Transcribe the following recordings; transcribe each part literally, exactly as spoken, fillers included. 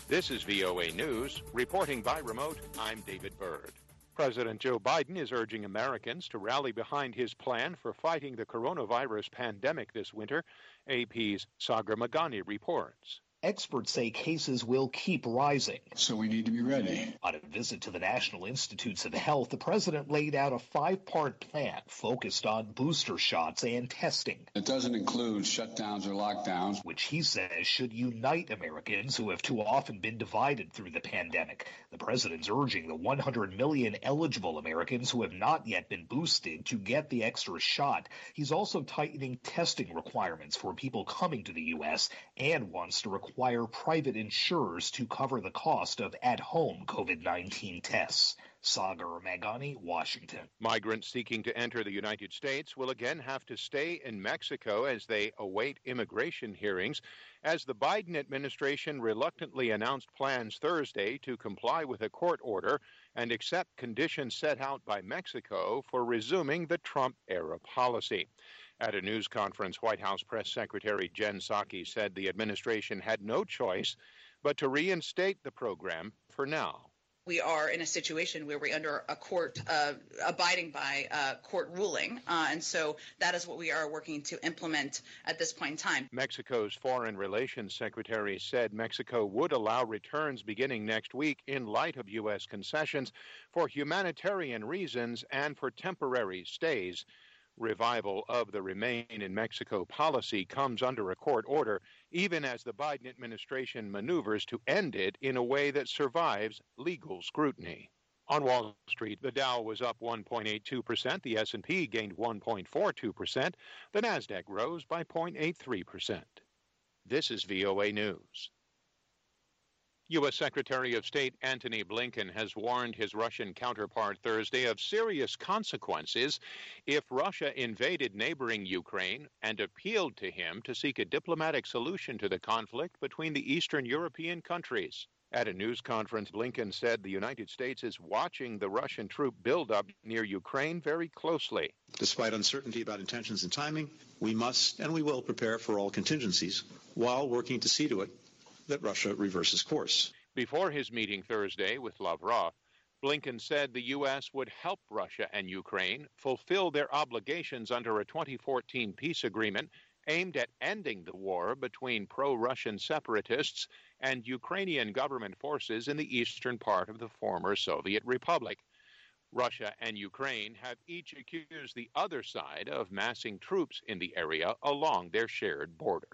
This is V O A News. Reporting by remote, I'm David Byrd. President Joe Biden is urging Americans to rally behind his plan for fighting the coronavirus pandemic this winter. A P's Sagar Meghani reports. Experts say cases will keep rising. So we need to be ready. On a visit to the National Institutes of Health, the president laid out a five-part plan focused on booster shots and testing. It doesn't include shutdowns or lockdowns, which he says should unite Americans who have too often been divided through the pandemic. The president's urging the one hundred million eligible Americans who have not yet been boosted to get the extra shot. He's also tightening testing requirements for people coming to the U S and wants to require require private insurers to cover the cost of at-home COVID nineteen tests. Sagar Meghani, Washington. Migrants seeking to enter the United States will again have to stay in Mexico as they await immigration hearings, as the Biden administration reluctantly announced plans Thursday to comply with a court order and accept conditions set out by Mexico for resuming the Trump-era policy. At a news conference, White House Press Secretary Jen Psaki said the administration had no choice but to reinstate the program for now. We are in a situation where we're under a court, uh, abiding by a court ruling, uh, and so that is what we are working to implement at this point in time. Mexico's Foreign Relations Secretary said Mexico would allow returns beginning next week in light of U S concessions for humanitarian reasons and for temporary stays. Revival of the Remain in Mexico policy comes under a court order, even as the Biden administration maneuvers to end it in a way that survives legal scrutiny. On Wall Street, the Dow was up one point eight two percent, the S and P gained one point four two percent, the Nasdaq rose by zero point eight three percent. This is V O A News. U S Secretary of State Antony Blinken has warned his Russian counterpart Thursday of serious consequences if Russia invaded neighboring Ukraine and appealed to him to seek a diplomatic solution to the conflict between the Eastern European countries. At a news conference, Blinken said the United States is watching the Russian troop buildup near Ukraine very closely. Despite uncertainty about intentions and timing, we must and we will prepare for all contingencies while working to see to it that Russia reverses course. Before his meeting Thursday with Lavrov, Blinken said the U S would help Russia and Ukraine fulfill their obligations under a twenty fourteen peace agreement aimed at ending the war between pro-Russian separatists and Ukrainian government forces in the eastern part of the former Soviet Republic. Russia and Ukraine have each accused the other side of massing troops in the area along their shared border.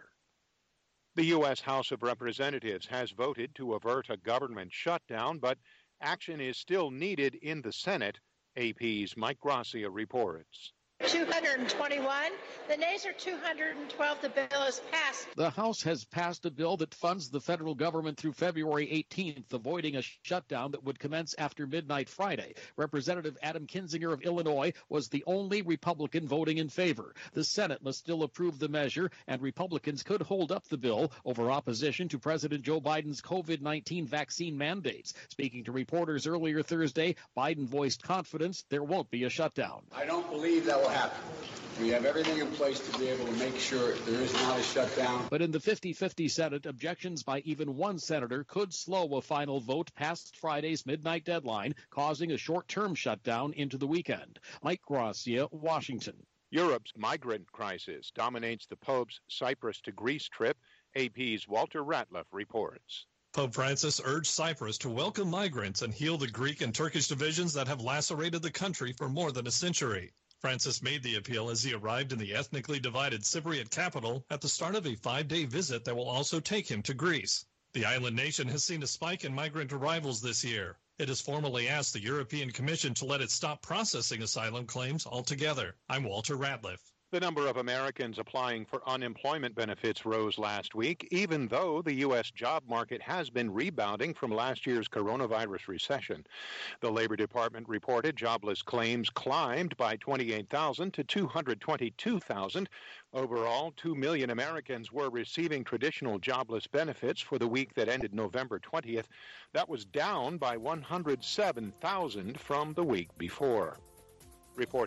The U S House of Representatives has voted to avert a government shutdown, but action is still needed in the Senate. A P's Mike Gracia reports. two hundred twenty-one. The nays are two hundred twelve. The bill is passed. The House has passed a bill that funds the federal government through February eighteenth, avoiding a shutdown that would commence after midnight Friday. Representative Adam Kinzinger of Illinois was the only Republican voting in favor. The Senate must still approve the measure, and Republicans could hold up the bill over opposition to President Joe Biden's COVID nineteen vaccine mandates. Speaking to reporters earlier Thursday, Biden voiced confidence there won't be a shutdown. I don't believe that will happen. We have everything in place to be able to make sure there is not a shutdown. But in the fifty-fifty Senate, objections by even one senator could slow a final vote past Friday's midnight deadline, causing a short-term shutdown into the weekend. Mike Gracia, Washington. Europe's migrant crisis dominates the Pope's Cyprus to Greece trip. A P's Walter Ratliff reports. Pope Francis urged Cyprus to welcome migrants and heal the Greek and Turkish divisions that have lacerated the country for more than a century. Francis made the appeal as he arrived in the ethnically divided Cypriot capital at the start of a five-day visit that will also take him to Greece. The island nation has seen a spike in migrant arrivals this year. It has formally asked the European Commission to let it stop processing asylum claims altogether. I'm Walter Ratliff. The number of Americans applying for unemployment benefits rose last week, even though the U S job market has been rebounding from last year's coronavirus recession. The Labor Department reported jobless claims climbed by twenty-eight thousand to two hundred twenty-two thousand. Overall, two million Americans were receiving traditional jobless benefits for the week that ended November twentieth. That was down by one hundred seven thousand from the week before. Report